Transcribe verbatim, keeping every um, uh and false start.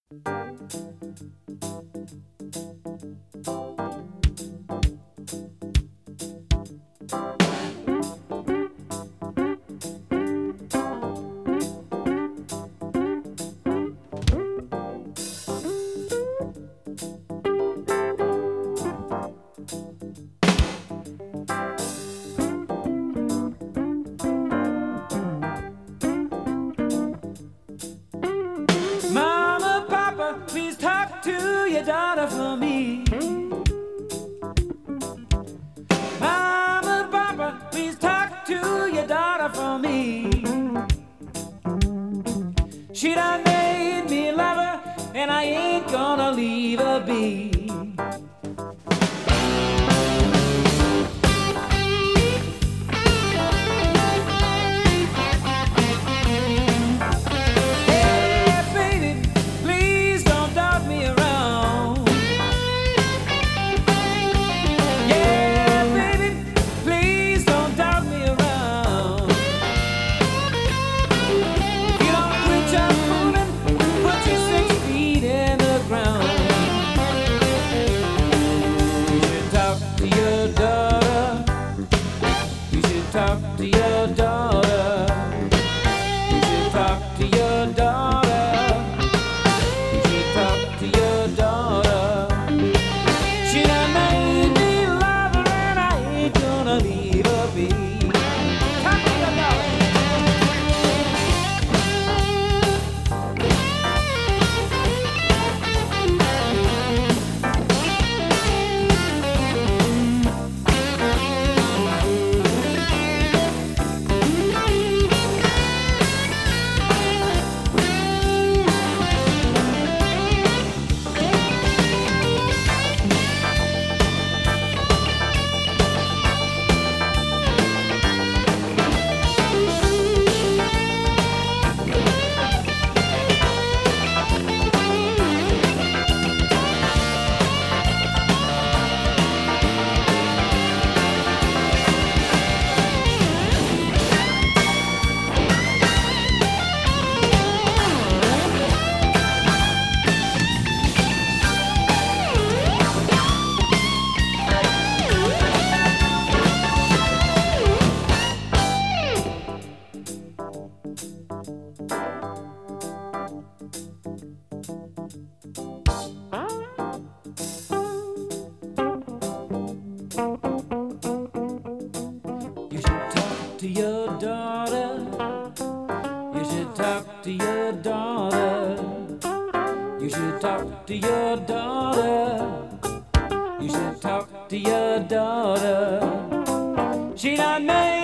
Mama, Papa, please talk to your daughter for me. Mama, Papa, please talk to your daughter for me. She done made me love her, and I ain't gonna leave her be. Talk to your daughter. You should talk to your daughter. You should talk to your daughter. She done made me love her, and I ain't gonna leave her be. Talk to your daughter. To your daughter, you should talk to your daughter. You should talk to your daughter. You should talk to your daughter. She done made